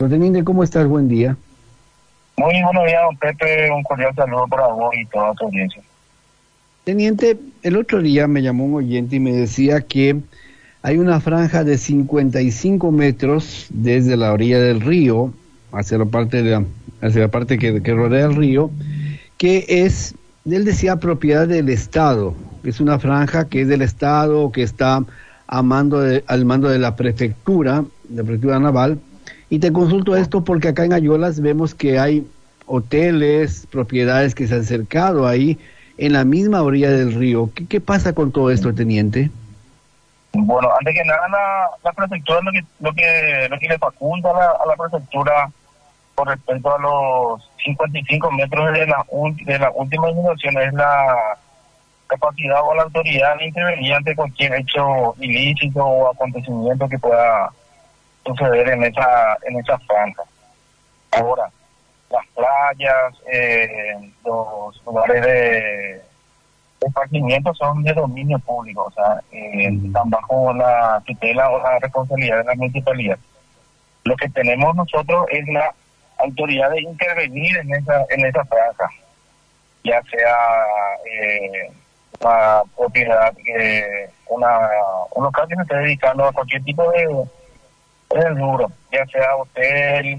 Don Teniente, ¿cómo estás? Buen día. Muy buenos días, don Pepe. Un cordial saludo para vos y toda tu audiencia. Teniente, el otro día me llamó un oyente y me decía que hay una franja de 55 metros desde la orilla del río hacia la parte que rodea el río, que es, él decía, propiedad del Estado. Es una franja que es del Estado, que está al mando de la prefectura naval. Y te consulto esto porque acá en Ayolas vemos que hay hoteles, propiedades que se han acercado ahí en la misma orilla del río. ¿Qué pasa con todo esto, teniente? Bueno, antes que nada, la prefectura lo que le faculta a la prefectura con respecto a los 55 metros de la última inundación es la capacidad o la autoridad de intervenir ante cualquier hecho ilícito o acontecimiento que pueda suceder en esa franja. Ahora, las playas, los lugares de esparcimiento son de dominio público, o sea, están bajo la tutela o la responsabilidad de la municipalidad. Lo que tenemos nosotros es la autoridad de intervenir en esa franja, ya sea una propiedad, un local que se esté dedicando a cualquier tipo de rubro, ya sea hotel,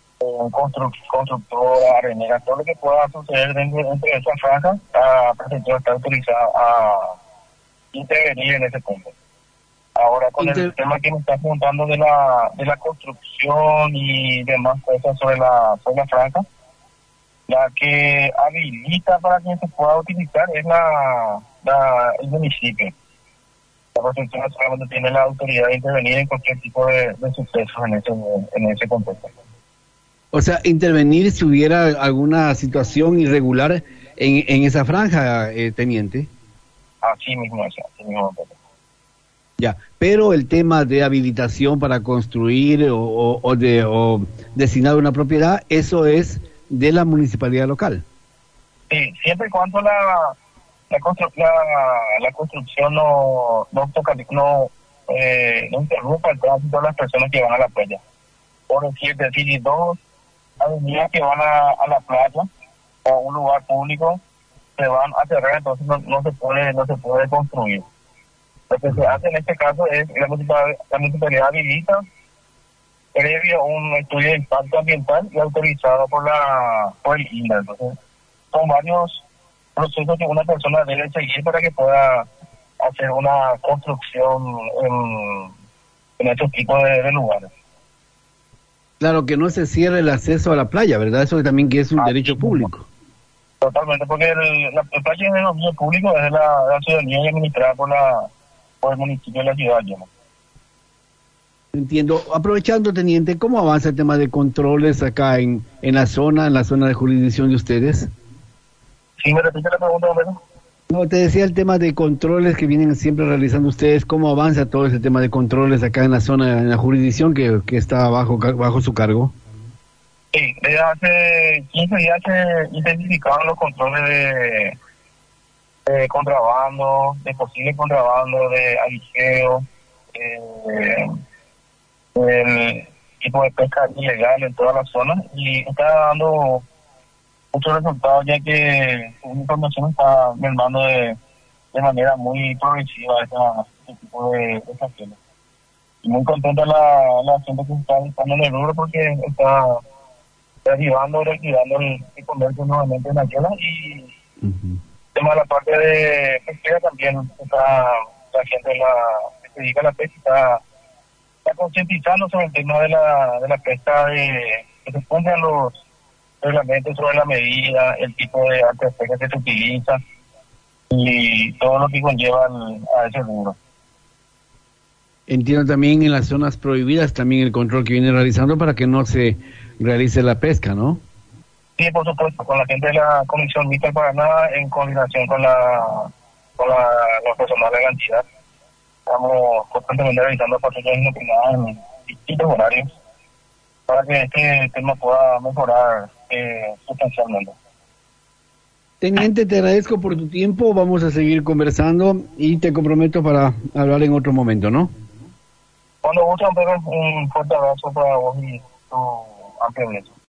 constructora, arenera, todo lo que pueda suceder dentro de esa franja, la prefectura está autorizada a intervenir en ese punto. Ahora, con el tema que me está preguntando de la construcción y demás cosas sobre la franja, la que habilita para que se pueda utilizar es el municipio. La prefectura solamente tiene la autoridad de intervenir en cualquier tipo de sucesos en ese contexto. O sea, intervenir si hubiera alguna situación irregular en esa franja, teniente. Así mismo es, así mismo. Ya, pero el tema de habilitación para construir o designar una propiedad, eso es de la municipalidad local. Sí, siempre y cuando la construcción no interrumpa el tránsito de las personas que van a la playa. Por decir, dos avenidas que van a la playa o a un lugar público se van a cerrar, entonces no se puede construir. Lo que se hace en este caso es la municipalidad habilita previo a un estudio de impacto ambiental y autorizado por el INDA. Entonces, son varios procesos que una persona debe seguir para que pueda hacer una construcción en estos tipos de lugares. Claro, que no se cierre el acceso a la playa, ¿verdad? Eso también que es un derecho público. Totalmente, porque la playa es de dominio público, es de la ciudadanía y administrada por el municipio de la ciudad de Llano. Entiendo. Aprovechando, teniente, ¿cómo avanza el tema de controles acá en la zona de jurisdicción de ustedes? Sí, me repite la pregunta, hombre. No, te decía el tema de controles que vienen siempre realizando ustedes. ¿Cómo avanza todo ese tema de controles acá en la zona, en la jurisdicción que está bajo su cargo? Sí, desde hace 15 días se intensificaron los controles de contrabando, de posible contrabando, de aguijeo, el tipo de pesca ilegal en toda la zona, y está dando muchos resultados, ya que la información está mermando de manera muy progresiva este tipo de acciones. Y muy contenta la gente que está estando en el rubro porque está reactivando el comercio nuevamente en Aquila, y el tema de la parte de pesquera también está, la gente que se dedica a la pesca está concientizando sobre el tema de la pesca, de que se cumplan los reglamentos sobre la medida, el tipo de arte de pesca que se utiliza y todo lo que conlleva a ese rubro. Entiendo también en las zonas prohibidas también el control que viene realizando para que no se realice la pesca, ¿no? Sí, por supuesto, con la gente de la Comisión Mixta del Paraná, en coordinación con los personal de la entidad, estamos constantemente realizando patrullas inopinadas en distintos horarios para que este tema pueda mejorar sustancialmente. Teniente, te agradezco por tu tiempo, vamos a seguir conversando y te comprometo para hablar en otro momento, ¿no? Cuando guste, un fuerte abrazo para vos y tu progreso.